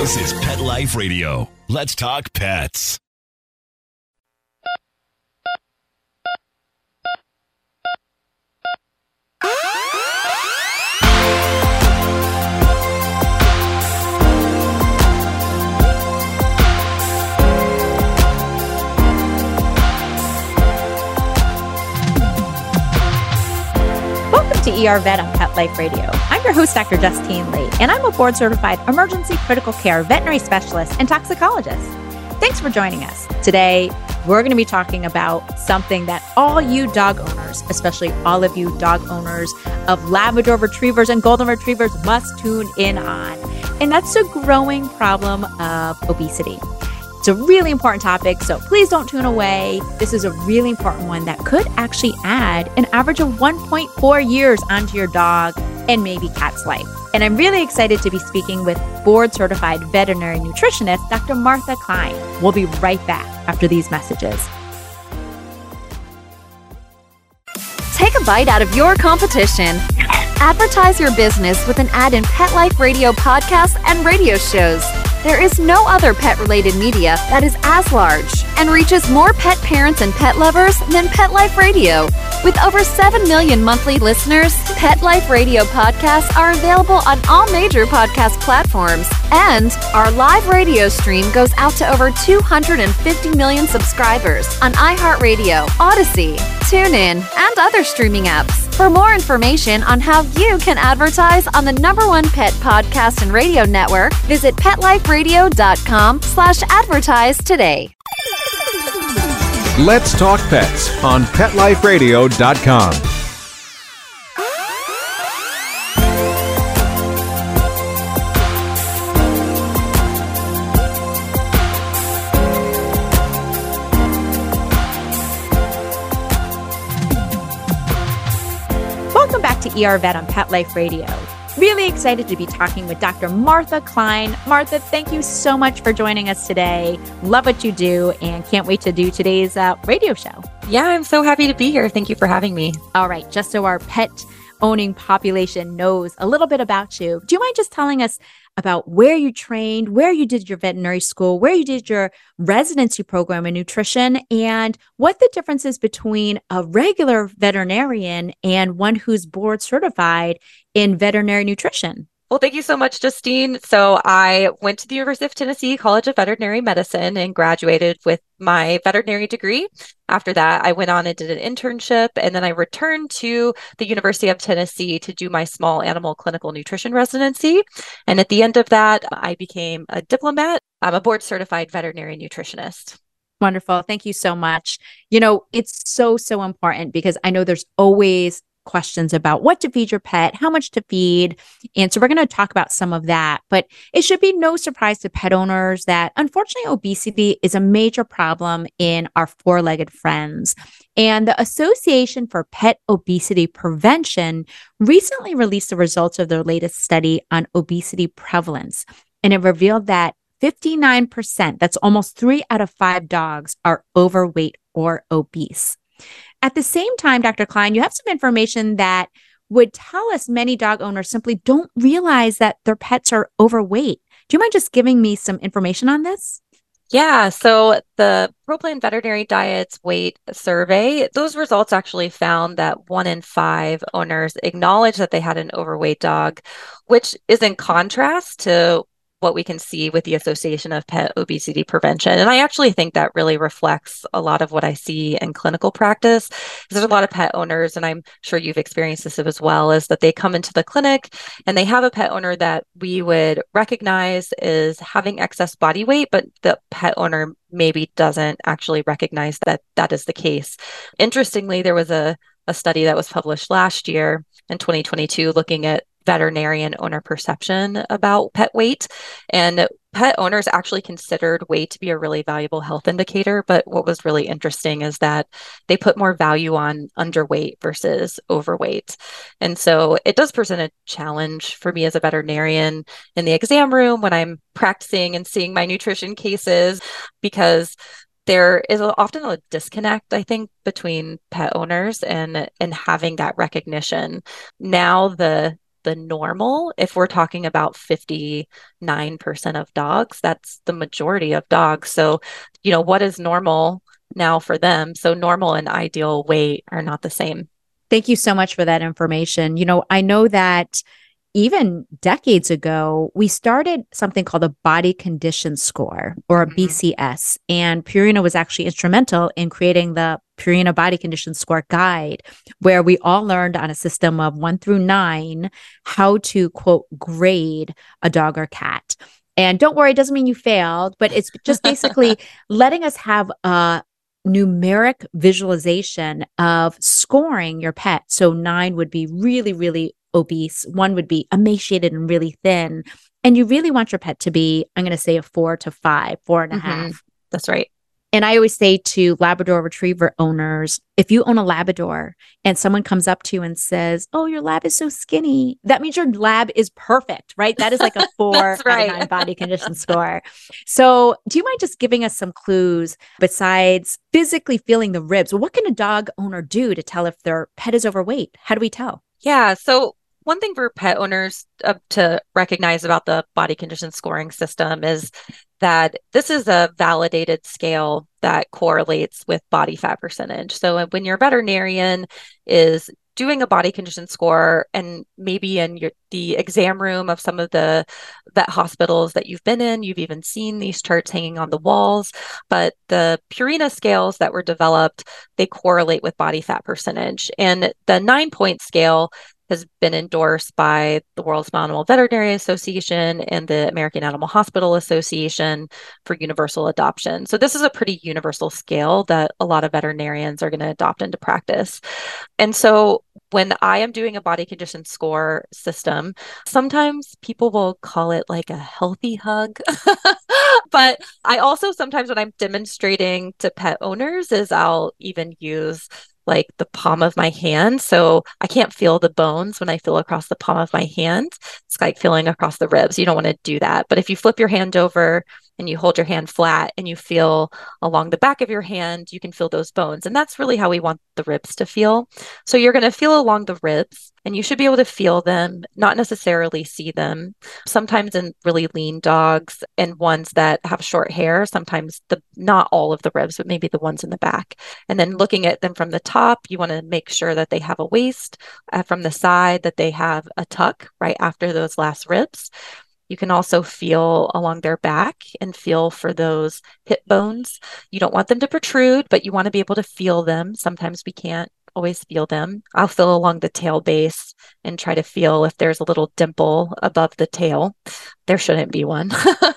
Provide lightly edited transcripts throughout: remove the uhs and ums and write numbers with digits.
This is Pet Life Radio. Let's talk pets. Welcome to ER Vet on Pet Life Radio. I'm your host, Dr. Justine Lee, and I'm a board-certified emergency critical care veterinary specialist and toxicologist. Thanks for joining us. Today, we're going to be talking about something that all you dog owners, especially all of you dog owners of Labrador Retrievers and Golden Retrievers, must tune in on, and that's the growing problem of obesity. It's a really important topic, so please don't tune away. This is a really important one that could actually add an average of 1.4 years onto your dog and maybe cat's life. And I'm really excited to be speaking with board-certified veterinary nutritionist, Dr. Martha Klein. We'll be right back after these messages. Take a bite out of your competition. Advertise your business with an ad in Pet Life Radio podcasts and radio shows. There is no other pet-related media that is as large and reaches more pet parents and pet lovers than Pet Life Radio. With over 7 million monthly listeners, Pet Life Radio podcasts are available on all major podcast platforms. And our live radio stream goes out to over 250 million subscribers on iHeartRadio, Odyssey, TuneIn, and other streaming apps. For more information on how you can advertise on the #1 pet podcast and radio network, visit PetLifeRadio.com/advertise today. Let's Talk Pets on PetLifeRadio.com. Welcome back to ER Vet on Pet Life Radio. Really excited to be talking with Dr. Martha Klein. Martha, thank you so much for joining us today. Love what you do and can't wait to do today's radio show. Yeah, I'm so happy to be here. Thank you for having me. All right, just so our pet owning population knows a little bit about you, do you mind just telling us about where you trained, where you did your veterinary school, where you did your residency program in nutrition, and what the difference is between a regular veterinarian and one who's board certified in veterinary nutrition? Well, thank you so much, Justine. So I went to the University of Tennessee College of Veterinary Medicine and graduated with my veterinary degree. After that, I went on and did an internship, and then I returned to the University of Tennessee to do my small animal clinical nutrition residency. And at the end of that, I became a diplomat. I'm a board certified veterinary nutritionist. Wonderful. Thank you so much. You know, it's so important because I know there's always questions about what to feed your pet, how much to feed. And so we're going to talk about some of that, but it should be no surprise to pet owners that unfortunately obesity is a major problem in our four-legged friends. And the Association for Pet Obesity Prevention recently released the results of their latest study on obesity prevalence. And it revealed that 59%, that's almost 3 out of 5 dogs, are overweight or obese. At the same time, Dr. Klein, you have some information that would tell us many dog owners simply don't realize that their pets are overweight. Do you mind just giving me some information on this? Yeah, so the ProPlan Veterinary Diets Weight Survey, those results actually found that 1 in 5 owners acknowledged that they had an overweight dog, which is in contrast to what we can see with the Association of Pet Obesity Prevention. And I actually think that really reflects a lot of what I see in clinical practice. There's a lot of pet owners, and I'm sure you've experienced this as well, is that they come into the clinic and they have a pet owner that we would recognize is having excess body weight, but the pet owner maybe doesn't actually recognize that that is the case. Interestingly, there was a study that was published last year in 2022 looking at veterinarian owner perception about pet weight. And pet owners actually considered weight to be a really valuable health indicator. But what was really interesting is that they put more value on underweight versus overweight. And so it does present a challenge for me as a veterinarian in the exam room when I'm practicing and seeing my nutrition cases, because there is often a disconnect, I think, between pet owners and having that recognition. Now the the normal. If we're talking about 59% of dogs, that's the majority of dogs. So, what is normal now for them? So normal and ideal weight are not the same. Thank you so much for that information. I know that even decades ago, we started something called a body condition score, or a BCS. And Purina was actually instrumental in creating the Purina Body Condition Score Guide, where we all learned on a system of 1 through 9 how to, quote, grade a dog or cat. And don't worry, it doesn't mean you failed, but it's just basically letting us have a numeric visualization of scoring your pet. So 9 would be really, really obese. 1 would be emaciated and really thin. And you really want your pet to be, I'm going to say, a 4 to 5, 4.5. That's right. And I always say to Labrador Retriever owners, if you own a Labrador and someone comes up to you and says, "Oh, your lab is so skinny," that means your lab is perfect, right? That is like a 4 right. out of 9 body condition score. So do you mind just giving us some clues besides physically feeling the ribs? Well, what can a dog owner do to tell if their pet is overweight? How do we tell? Yeah. So one thing for pet owners to recognize about the body condition scoring system is that this is a validated scale that correlates with body fat percentage. So when your veterinarian is doing a body condition score, and maybe in the exam room of some of the vet hospitals that you've been in, you've even seen these charts hanging on the walls, but the Purina scales that were developed, they correlate with body fat percentage. And the 9-point scale has been endorsed by the World Animal Veterinary Association and the American Animal Hospital Association for universal adoption. So this is a pretty universal scale that a lot of veterinarians are going to adopt into practice. And so when I am doing a body condition score system, sometimes people will call it like a healthy hug. But I also sometimes, when I'm demonstrating to pet owners, is I'll even use like the palm of my hand. So I can't feel the bones when I feel across the palm of my hand. It's like feeling across the ribs. You don't want to do that. But if you flip your hand over and you hold your hand flat and you feel along the back of your hand, you can feel those bones. And that's really how we want the ribs to feel. So you're going to feel along the ribs, and you should be able to feel them, not necessarily see them. Sometimes in really lean dogs and ones that have short hair, sometimes not all of the ribs, but maybe the ones in the back. And then looking at them from the top, you want to make sure that they have a waist, from the side, that they have a tuck right after those last ribs. You can also feel along their back and feel for those hip bones. You don't want them to protrude, but you want to be able to feel them. Sometimes we can't always feel them. I'll feel along the tail base and try to feel if there's a little dimple above the tail. There shouldn't be one.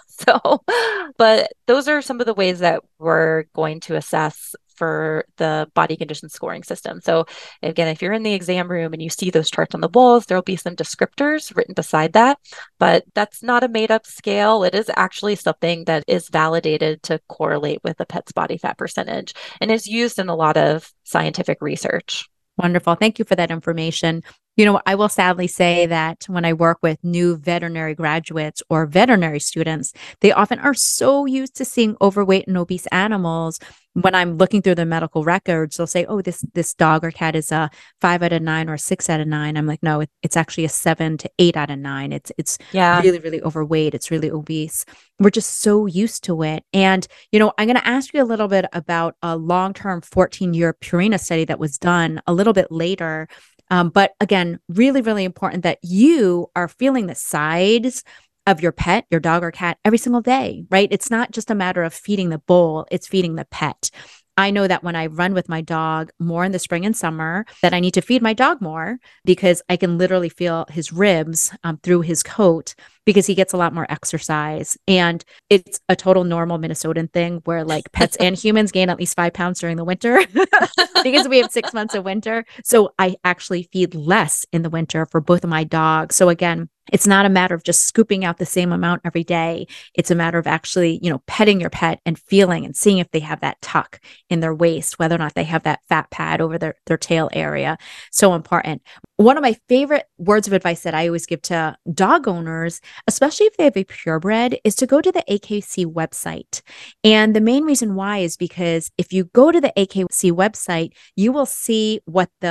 But those are some of the ways that we're going to assess for the body condition scoring system. So again, if you're in the exam room and you see those charts on the walls, there'll be some descriptors written beside that, but that's not a made up scale. It is actually something that is validated to correlate with a pet's body fat percentage and is used in a lot of scientific research. Wonderful. Thank you for that information. I will sadly say that when I work with new veterinary graduates or veterinary students, they often are so used to seeing overweight and obese animals. When I'm looking through the medical records, they'll say, "Oh, this dog or cat is a 5 out of 9 or 6 out of 9." I'm like, "No, it's actually a 7 to 8 out of 9. It's really, really overweight. It's really obese." We're just so used to it. And, I'm going to ask you a little bit about a long-term 14-year Purina study that was done a little bit later. But again, really, really important that you are feeling the sides of your pet, your dog or cat, every single day, right? It's not just a matter of feeding the bowl, it's feeding the pet. I know that when I run with my dog more in the spring and summer, that I need to feed my dog more because I can literally feel his ribs through his coat because he gets a lot more exercise. And it's a total normal Minnesotan thing where like pets and humans gain at least 5 pounds during the winter because we have 6 months of winter. So I actually feed less in the winter for both of my dogs. So again, it's not a matter of just scooping out the same amount every day. It's a matter of actually, petting your pet and feeling and seeing if they have that tuck in their waist, whether or not they have that fat pad over their tail area. So important. One of my favorite words of advice that I always give to dog owners, especially if they have a purebred, is to go to the AKC website. And the main reason why is because if you go to the AKC website, you will see what the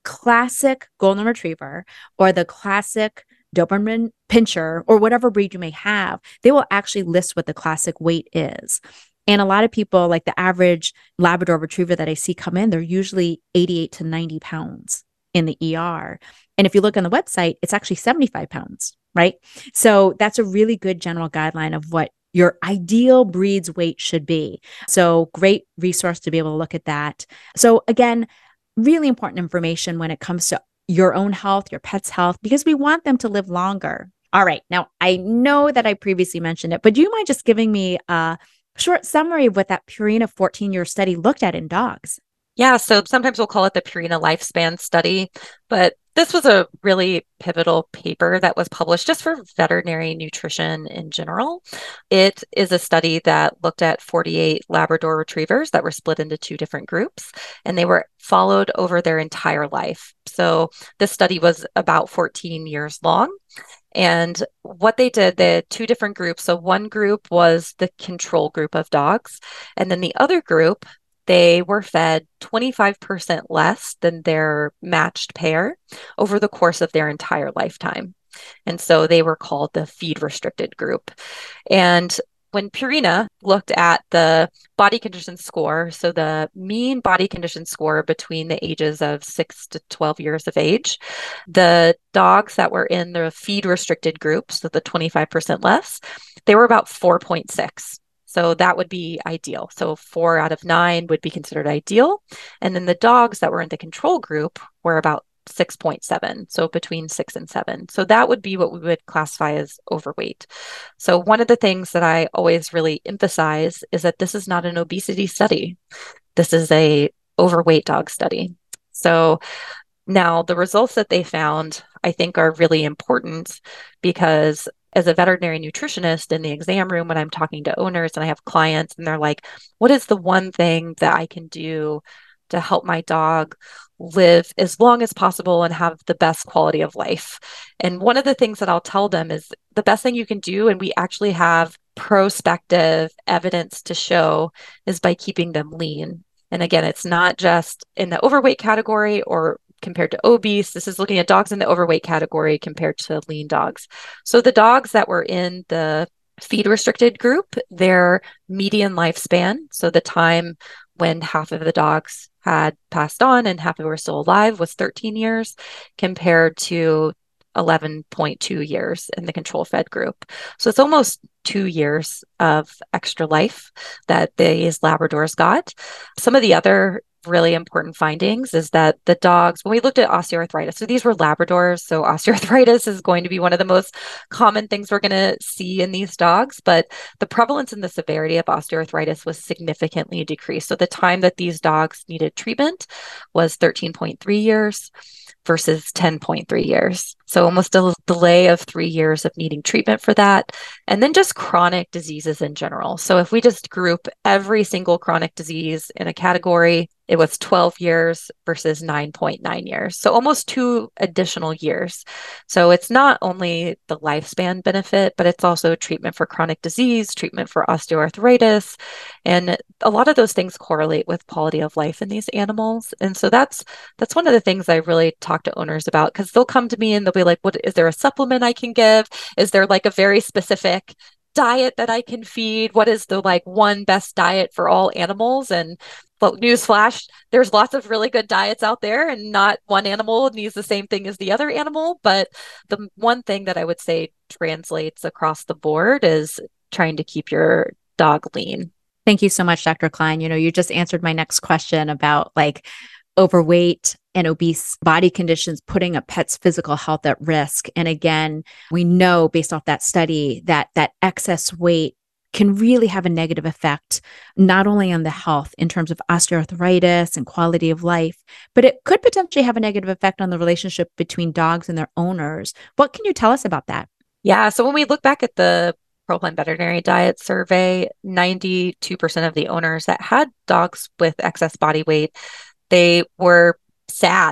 classic golden retriever or the classic Doberman Pinscher or whatever breed you may have, they will actually list what the classic weight is. And a lot of people, like the average Labrador retriever that I see come in, they're usually 88 to 90 pounds in the ER. And if you look on the website, it's actually 75 pounds, right? So that's a really good general guideline of what your ideal breed's weight should be. So great resource to be able to look at that. So again, really important information when it comes to your own health, your pet's health, because we want them to live longer. All right. Now, I know that I previously mentioned it, but do you mind just giving me a short summary of what that Purina 14-year study looked at in dogs? Yeah, so sometimes we'll call it the Purina Lifespan Study, but this was a really pivotal paper that was published just for veterinary nutrition in general. It is a study that looked at 48 Labrador retrievers that were split into two different groups, and they were followed over their entire life. So this study was about 14 years long. And what they did, they had two different groups. So one group was the control group of dogs, and then the other group, they were fed 25% less than their matched pair over the course of their entire lifetime. And so they were called the feed restricted group. And when Purina looked at the body condition score, so the mean body condition score between the ages of 6 to 12 years of age, the dogs that were in the feed restricted group, so the 25% less, they were about 4.6. So that would be ideal. So 4 out of 9 would be considered ideal. And then the dogs that were in the control group were about 6.7, so between 6 and 7. So that would be what we would classify as overweight. So one of the things that I always really emphasize is that this is not an obesity study. This is a overweight dog study. So now the results that they found, I think, are really important because as a veterinary nutritionist in the exam room, when I'm talking to owners and I have clients and they're like, what is the one thing that I can do to help my dog live as long as possible and have the best quality of life? And one of the things that I'll tell them is the best thing you can do, and we actually have prospective evidence to show, is by keeping them lean. And again, it's not just in the overweight category or compared to obese. This is looking at dogs in the overweight category compared to lean dogs. So the dogs that were in the feed restricted group, their median lifespan, so the time when half of the dogs had passed on and half of them were still alive, was 13 years compared to 11.2 years in the control fed group. So it's almost 2 years of extra life that these Labradors got. Some of the other really important findings is that the dogs, when we looked at osteoarthritis, so these were Labradors, so osteoarthritis is going to be one of the most common things we're going to see in these dogs, but the prevalence and the severity of osteoarthritis was significantly decreased. So the time that these dogs needed treatment was 13.3 years versus 10.3 years. So almost a delay of 3 years of needing treatment for that. And then just chronic diseases in general. So if we just group every single chronic disease in a category, it was 12 years versus 9.9 years. So almost 2 additional years. So it's not only the lifespan benefit, but it's also treatment for chronic disease, treatment for osteoarthritis. And a lot of those things correlate with quality of life in these animals. And so that's one of the things I really talk to owners about, because they'll come to me and they'll be like, what is there a supplement I can give? Is there like a very specific diet that I can feed? What is the like one best diet for all animals? And well, newsflash, there's lots of really good diets out there, and not one animal needs the same thing as the other animal. But the one thing that I would say translates across the board is trying to keep your dog lean. Thank you so much, Dr. Klein. You just answered my next question about like overweight and obese body conditions putting a pet's physical health at risk. And again, we know based off that study that excess weight can really have a negative effect, not only on the health in terms of osteoarthritis and quality of life, but it could potentially have a negative effect on the relationship between dogs and their owners. What can you tell us about that? Yeah. So when we look back at the ProPlan Veterinary Diet Survey, 92% of the owners that had dogs with excess body weight, they were sad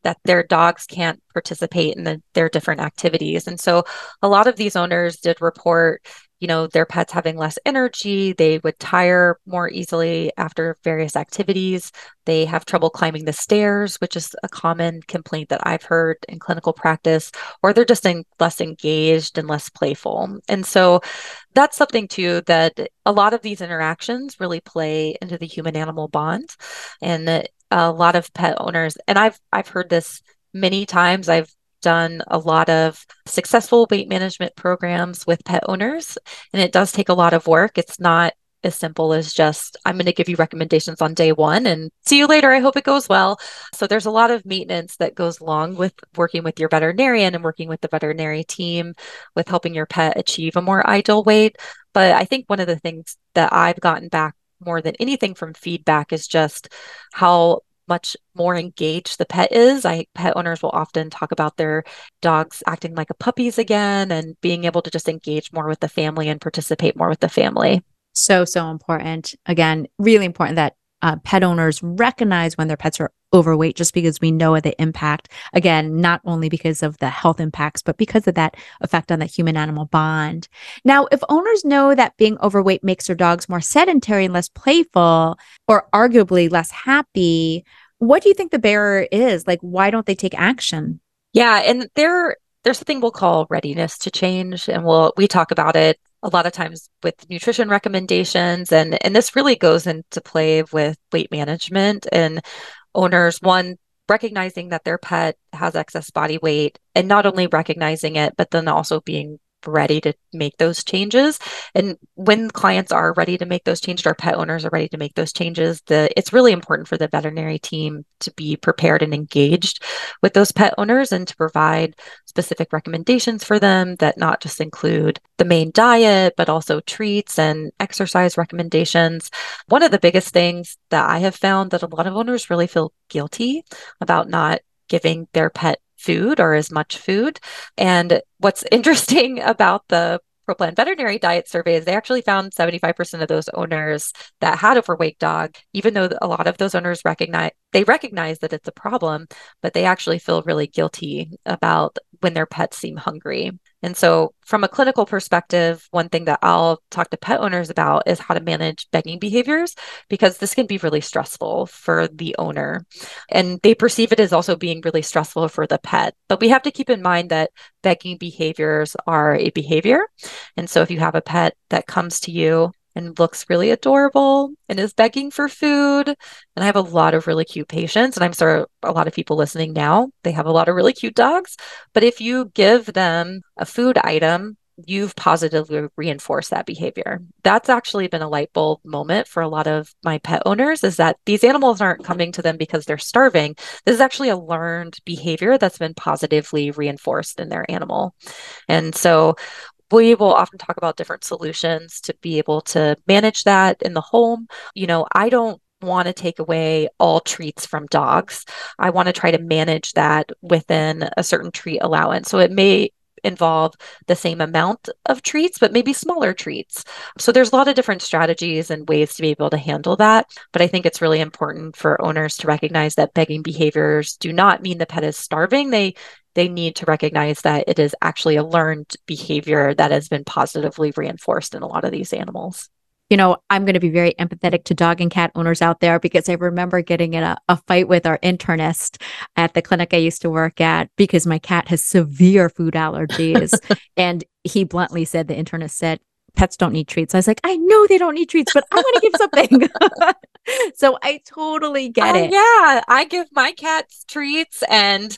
that their dogs can't participate in their different activities. And so a lot of these owners did report, their pets having less energy. They would tire more easily after various activities. They have trouble climbing the stairs, which is a common complaint that I've heard in clinical practice, or they're just less engaged and less playful. And so that's something too, that a lot of these interactions really play into the human animal bond. And a lot of pet owners, and I've heard this many times. I've done a lot of successful weight management programs with pet owners, and it does take a lot of work. It's not as simple as just, I'm going to give you recommendations on day one and see you later. I hope it goes well. So there's a lot of maintenance that goes along with working with your veterinarian and working with the veterinary team with helping your pet achieve a more ideal weight. But I think one of the things that I've gotten back more than anything from feedback is just how much more engaged the pet is. Pet owners will often talk about their dogs acting like a puppies again and being able to just engage more with the family and participate more with the family. So important. Again, really important that pet owners recognize when their pets are overweight, just because we know the impact, again, not only because of the health impacts, but because of that effect on the human animal bond. Now, if owners know that being overweight makes their dogs more sedentary and less playful, or arguably less happy, what do you think the barrier is? Like, why don't they take action? Yeah. And there's something we'll call readiness to change. And we talk about it a lot of times with nutrition recommendations. And this really goes into play with weight management and owners, one, recognizing that their pet has excess body weight, and not only recognizing it, but then also being ready to make those changes. And when clients are ready to make those changes, our pet owners are ready to make those changes, it's really important for the veterinary team to be prepared and engaged with those pet owners and to provide specific recommendations for them that not just include the main diet, but also treats and exercise recommendations. One of the biggest things that I have found that a lot of owners really feel guilty about not giving their pet food or as much food. And what's interesting about the ProPlan veterinary diet survey is they actually found 75% of those owners that had overweight dog, even though a lot of those owners recognize that it's a problem, but they actually feel really guilty about when their pets seem hungry. And so from a clinical perspective, one thing that I'll talk to pet owners about is how to manage begging behaviors, because this can be really stressful for the owner. And they perceive it as also being really stressful for the pet. But we have to keep in mind that begging behaviors are a behavior. And so if you have a pet that comes to you and looks really adorable and is begging for food, and I have a lot of really cute patients, and I'm sure a lot of people listening now, they have a lot of really cute dogs. But if you give them a food item, you've positively reinforced that behavior. That's actually been a light bulb moment for a lot of my pet owners, is that these animals aren't coming to them because they're starving. This is actually a learned behavior that's been positively reinforced in their animal. And so we will often talk about different solutions to be able to manage that in the home. I don't want to take away all treats from dogs. I want to try to manage that within a certain treat allowance. So it may involve the same amount of treats, but maybe smaller treats. So there's a lot of different strategies and ways to be able to handle that. But I think it's really important for owners to recognize that begging behaviors do not mean the pet is starving. They need to recognize that it is actually a learned behavior that has been positively reinforced in a lot of these animals. I'm going to be very empathetic to dog and cat owners out there, because I remember getting in a fight with our internist at the clinic I used to work at because my cat has severe food allergies. And he bluntly said, the internist said, pets don't need treats. I was like, I know they don't need treats, but I want to give something. So I totally get it. Yeah, I give my cats treats, and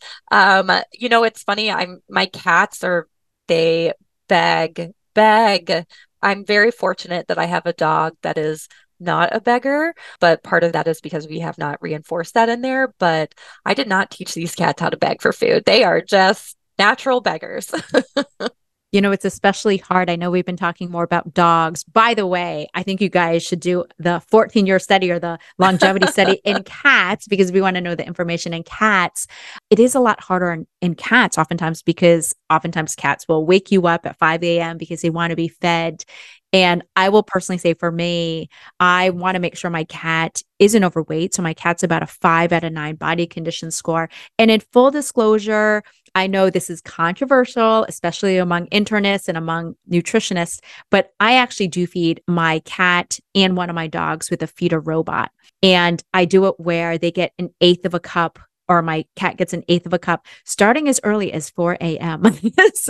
it's funny. My cats they beg. I'm very fortunate that I have a dog that is not a beggar, but part of that is because we have not reinforced that in there. But I did not teach these cats how to beg for food. They are just natural beggars. It's especially hard. I know we've been talking more about dogs. By the way, I think you guys should do the 14-year study or the longevity study in cats, because we want to know the information in cats. It is a lot harder in cats oftentimes, because oftentimes cats will wake you up at 5 a.m. because they want to be fed. And I will personally say for me, I want to make sure my cat isn't overweight. So my cat's about a 5 out of 9 body condition score. And in full disclosure, I know this is controversial, especially among internists and among nutritionists, but I actually do feed my cat and one of my dogs with a feeder robot. And I do it where they get an eighth of a cup, or my cat gets an eighth of a cup starting as early as 4 a.m. So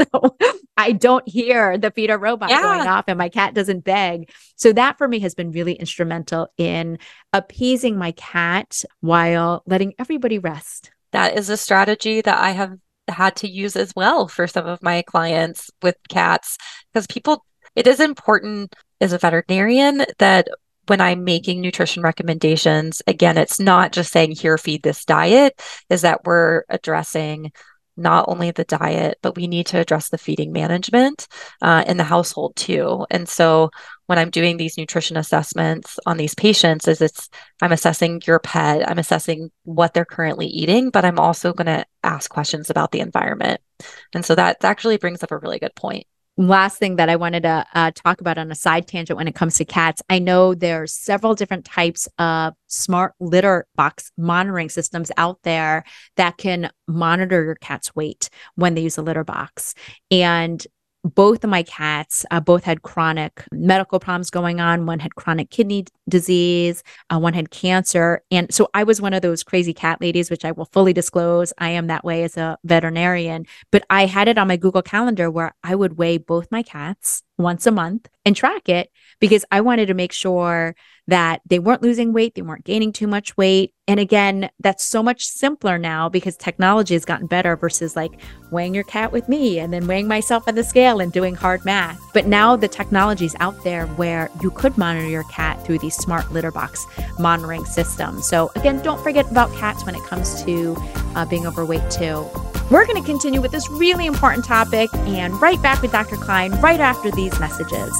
I don't hear the feeder robot going off and my cat doesn't beg. So that for me has been really instrumental in appeasing my cat while letting everybody rest. That is a strategy that I have had to use as well for some of my clients with cats, because it is important as a veterinarian that when I'm making nutrition recommendations, again, it's not just saying, here, feed this diet, is that we're addressing not only the diet, but we need to address the feeding management in the household too. And so when I'm doing these nutrition assessments on these patients, I'm assessing your pet, I'm assessing what they're currently eating, but I'm also going to ask questions about the environment. And so that actually brings up a really good point. Last thing that I wanted to talk about on a side tangent when it comes to cats, I know there's several different types of smart litter box monitoring systems out there that can monitor your cat's weight when they use a litter box. And both of my cats both had chronic medical problems going on. One had chronic kidney disease, one had cancer. And so I was one of those crazy cat ladies, which I will fully disclose. I am that way as a veterinarian, but I had it on my Google Calendar where I would weigh both my cats once a month and track it, because I wanted to make sure that they weren't losing weight, they weren't gaining too much weight. And again, that's so much simpler now because technology has gotten better versus like weighing your cat with me and then weighing myself on the scale and doing hard math. But now the technology is out there where you could monitor your cat through these smart litter box monitoring systems. So again, don't forget about cats when it comes to being overweight too. We're going to continue with this really important topic and right back with Dr. Klein right after these messages.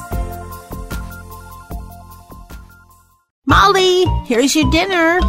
Molly, here's your dinner.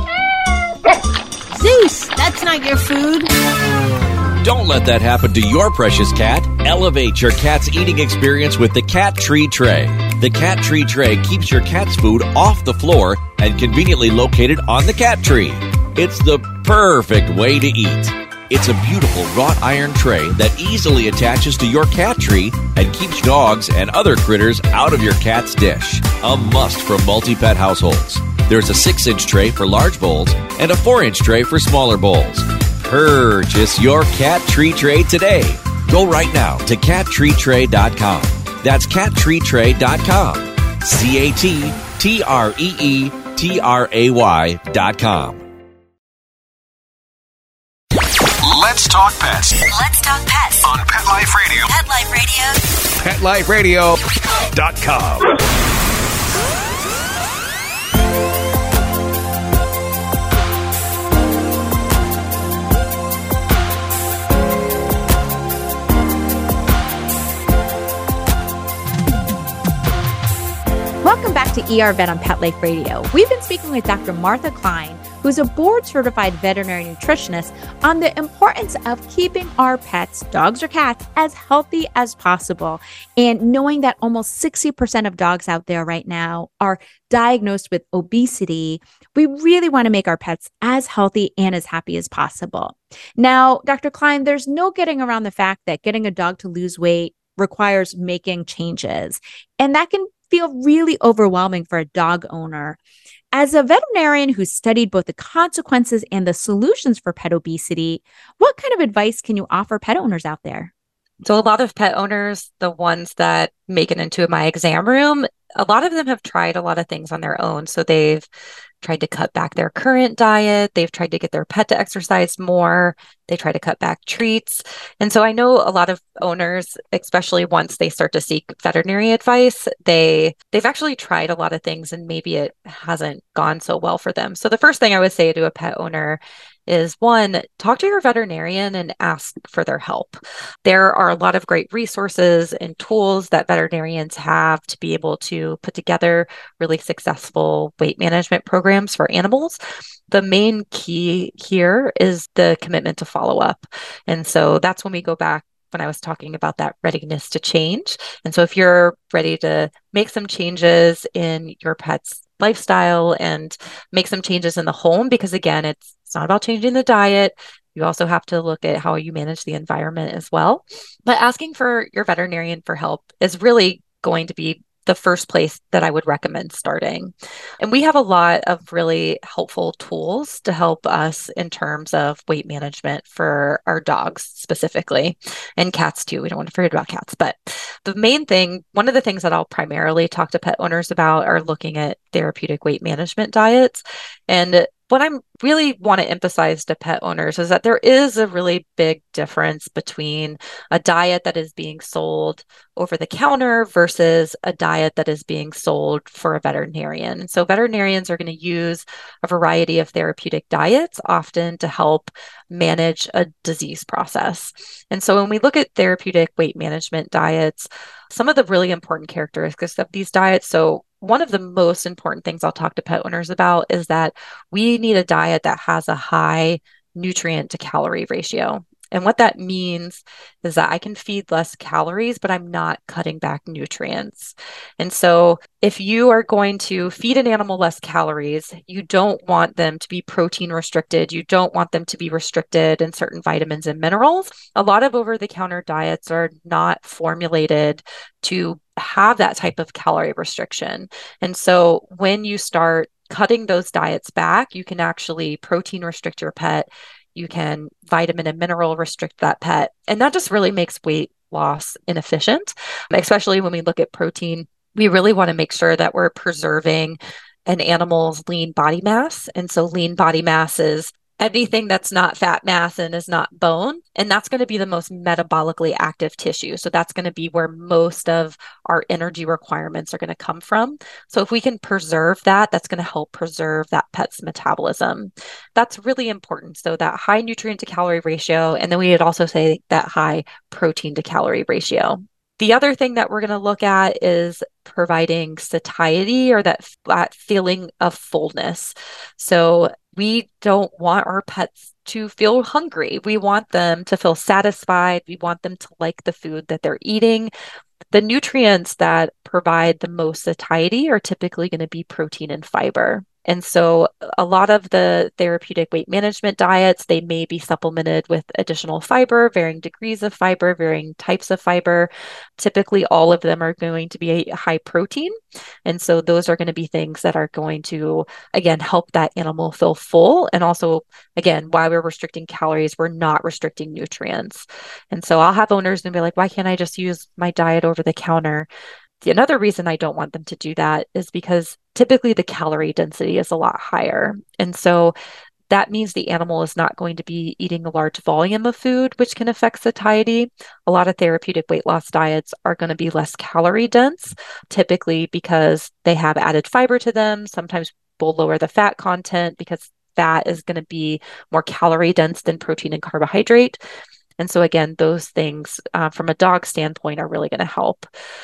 Zeus, that's not your food. Don't let that happen to your precious cat. Elevate your cat's eating experience with the Cat Tree Tray. The Cat Tree Tray keeps your cat's food off the floor and conveniently located on the cat tree. It's the perfect way to eat. It's a beautiful wrought iron tray that easily attaches to your cat tree and keeps dogs and other critters out of your cat's dish. A must for multi-pet households. There's a 6-inch tray for large bowls and a 4-inch tray for smaller bowls. Purchase your Cat Tree Tray today. Go right now to cattreetray.com. That's cattreetray.com. cattreetray.com. Let's talk pets. Let's talk pets On Pet Life Radio. Pet Life Radio. PetLifeRadio.com. Welcome back to ER Vet on Pet Life Radio. We've been speaking with Dr. Martha Klein, who's a board-certified veterinary nutritionist, on the importance of keeping our pets, dogs or cats, as healthy as possible. And knowing that almost 60% of dogs out there right now are diagnosed with obesity, we really want to make our pets as healthy and as happy as possible. Now, Dr. Klein, there's no getting around the fact that getting a dog to lose weight requires making changes. And that can feel really overwhelming for a dog owner. As a veterinarian who's studied both the consequences and the solutions for pet obesity, what kind of advice can you offer pet owners out there? So a lot of pet owners, the ones that make it into my exam room, a lot of them have tried a lot of things on their own. So they've tried to cut back their current diet. They've tried to get their pet to exercise more. They try to cut back treats. And so I know a lot of owners, especially once they start to seek veterinary advice, they've actually tried a lot of things and maybe it hasn't gone so well for them. So the first thing I would say to a pet owner is, one, talk to your veterinarian and ask for their help. There are a lot of great resources and tools that veterinarians have to be able to put together really successful weight management programs for animals. The main key here is the commitment to follow up. And so that's when we go back when I was talking about that readiness to change. And so if you're ready to make some changes in your pet's lifestyle and make some changes in the home, because again, it's not about changing the diet. You also have to look at how you manage the environment as well. But asking for your veterinarian for help is really going to be the first place that I would recommend starting. And we have a lot of really helpful tools to help us in terms of weight management for our dogs specifically, and cats too. We don't want to forget about cats. But the main thing, one of the things that I'll primarily talk to pet owners about are looking at therapeutic weight management diets. And what I really want to emphasize to pet owners is that there is a really big difference between a diet that is being sold over the counter versus a diet that is being sold for a veterinarian. And so veterinarians are going to use a variety of therapeutic diets often to help manage a disease process. And so when we look at therapeutic weight management diets, some of the really important characteristics of these diets, so one of the most important things I'll talk to pet owners about is that we need a diet that has a high nutrient to calorie ratio. And what that means is that I can feed less calories, but I'm not cutting back nutrients. And so if you are going to feed an animal less calories, you don't want them to be protein restricted. You don't want them to be restricted in certain vitamins and minerals. A lot of over-the-counter diets are not formulated to have that type of calorie restriction. And so when you start cutting those diets back, you can actually protein restrict your pet. You can vitamin and mineral restrict that pet. And that just really makes weight loss inefficient, especially when we look at protein. We really want to make sure that we're preserving an animal's lean body mass. And so lean body mass is anything that's not fat mass and is not bone. And that's going to be the most metabolically active tissue. So that's going to be where most of our energy requirements are going to come from. So if we can preserve that, that's going to help preserve that pet's metabolism. That's really important. So that high nutrient to calorie ratio. And then we would also say that high protein to calorie ratio. The other thing that we're going to look at is providing satiety, or that feeling of fullness. So we don't want our pets to feel hungry. We want them to feel satisfied. We want them to like the food that they're eating. The nutrients that provide the most satiety are typically going to be protein and fiber. And so a lot of the therapeutic weight management diets, they may be supplemented with additional fiber, varying degrees of fiber, varying types of fiber. Typically, all of them are going to be high protein. And so those are going to be things that are going to, again, help that animal feel full. And also, again, while we're restricting calories, we're not restricting nutrients. And so I'll have owners and be like, why can't I just use my diet over the counter? Another reason I don't want them to do that is because typically the calorie density is a lot higher. And so that means the animal is not going to be eating a large volume of food, which can affect satiety. A lot of therapeutic weight loss diets are going to be less calorie dense, typically because they have added fiber to them. Sometimes we'll lower the fat content because fat is going to be more calorie dense than protein and carbohydrate. And so again, those things from a dog standpoint are really going to help.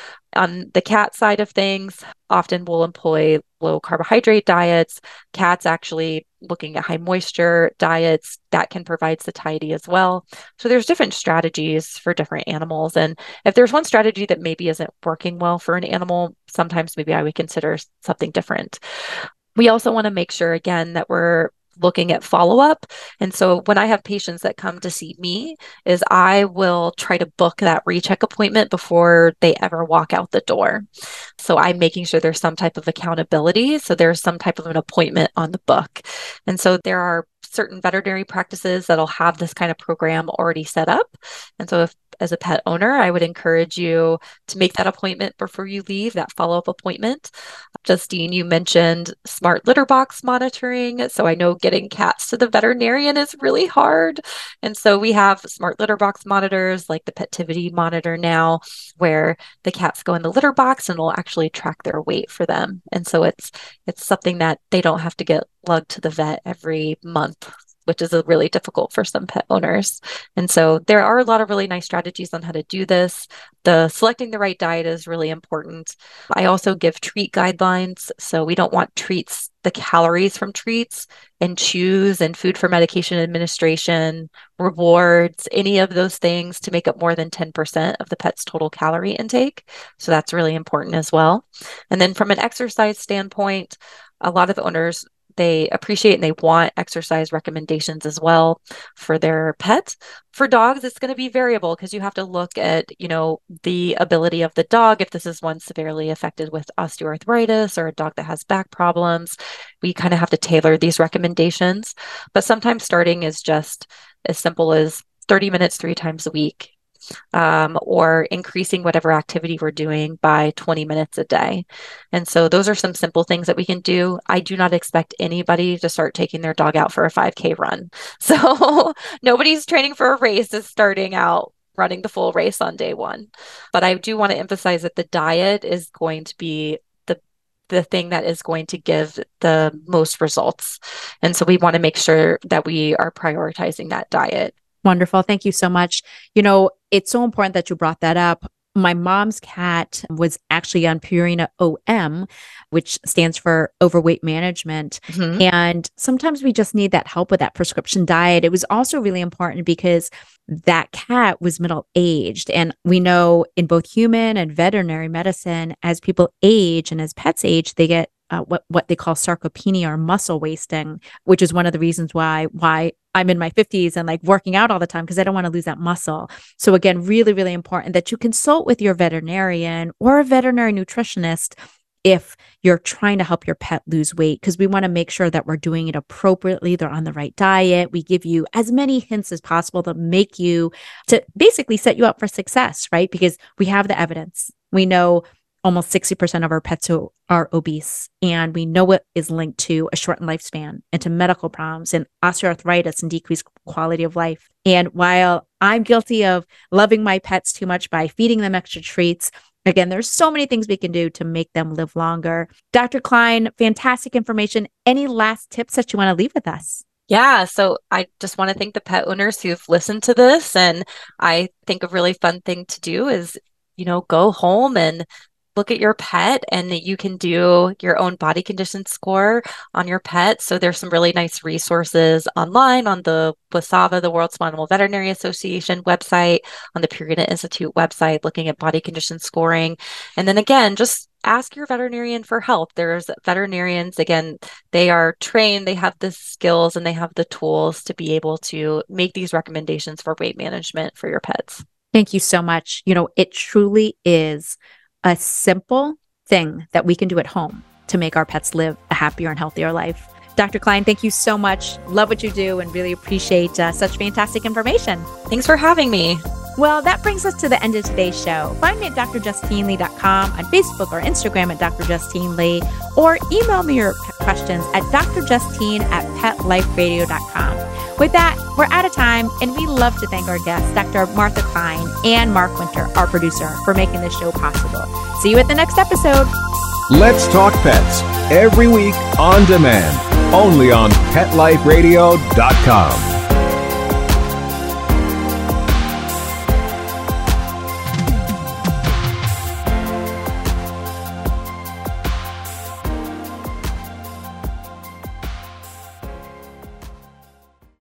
On the cat side of things, often we'll employ low carbohydrate diets. Cats actually looking at high moisture diets that can provide satiety as well. So there's different strategies for different animals. And if there's one strategy that maybe isn't working well for an animal, sometimes maybe I would consider something different. We also want to make sure, again, that we're looking at follow-up. And so when I have patients that come to see me, is I will try to book that recheck appointment before they ever walk out the door. So I'm making sure there's some type of accountability. So there's some type of an appointment on the book. And so there are certain veterinary practices that'll have this kind of program already set up. And so if, as a pet owner, I would encourage you to make that appointment before you leave, that follow-up appointment. Justine, you mentioned smart litter box monitoring. So I know getting cats to the veterinarian is really hard. And so we have smart litter box monitors like the Petivity monitor now, where the cats go in the litter box and it'll actually track their weight for them. And so it's something that they don't have to get lugged to the vet every month which is really difficult for some pet owners. And so there are a lot of really nice strategies on how to do this. Selecting the right diet is really important. I also give treat guidelines. So we don't want treats, the calories from treats and chews and food for medication administration, rewards, any of those things to make up more than 10% of the pet's total calorie intake. So that's really important as well. And then from an exercise standpoint, a lot of owners, they appreciate and they want exercise recommendations as well for their pet. For dogs, it's going to be variable because you have to look at, the ability of the dog. If this is one severely affected with osteoarthritis or a dog that has back problems, we kind of have to tailor these recommendations. But sometimes starting is just as simple as 30 minutes 3 times a week. Or increasing whatever activity we're doing by 20 minutes a day. And so those are some simple things that we can do. I do not expect anybody to start taking their dog out for a 5K run. So nobody's training for a race is starting out running the full race on day one. But I do want to emphasize that the diet is going to be the thing that is going to give the most results. And so we want to make sure that we are prioritizing that diet. Wonderful. Thank you so much. It's so important that you brought that up. My mom's cat was actually on Purina OM, which stands for overweight management. Mm-hmm. And sometimes we just need that help with that prescription diet. It was also really important because that cat was middle-aged. And we know in both human and veterinary medicine, as people age and as pets age, they get what they call sarcopenia or muscle wasting, which is one of the reasons why I'm in my 50s and like working out all the time because I don't want to lose that muscle. So again, really, really important that you consult with your veterinarian or a veterinary nutritionist if you're trying to help your pet lose weight, because we want to make sure that we're doing it appropriately. They're on the right diet. We give you as many hints as possible to basically set you up for success, right? Because we have the evidence. We know almost 60% of our pets are obese, and we know it is linked to a shortened lifespan and to medical problems and osteoarthritis and decreased quality of life. And while I'm guilty of loving my pets too much by feeding them extra treats, again, there's so many things we can do to make them live longer. Dr. Klein, fantastic information. Any last tips that you want to leave with us? Yeah, so I just want to thank the pet owners who've listened to this. And I think a really fun thing to do is, go home and look at your pet, and you can do your own body condition score on your pet. So there's some really nice resources online on the WSAVA, the World Small Animal Veterinary Association website, on the Purina Institute website, looking at body condition scoring. And then again, just ask your veterinarian for help. There's veterinarians, again, they are trained, they have the skills and they have the tools to be able to make these recommendations for weight management for your pets. Thank you so much. It truly is a simple thing that we can do at home to make our pets live a happier and healthier life. Dr. Klein, thank you so much. Love what you do and really appreciate such fantastic information. Thanks for having me. Well, that brings us to the end of today's show. Find me at drjustinelee.com, on Facebook or Instagram at drjustinelee, or email me your questions at drjustine@petliferadio.com. With that, we're out of time, and we love to thank our guests, Dr. Martha Klein and Mark Winter, our producer, for making this show possible. See you at the next episode. Let's Talk Pets, every week on demand, only on PetLifeRadio.com.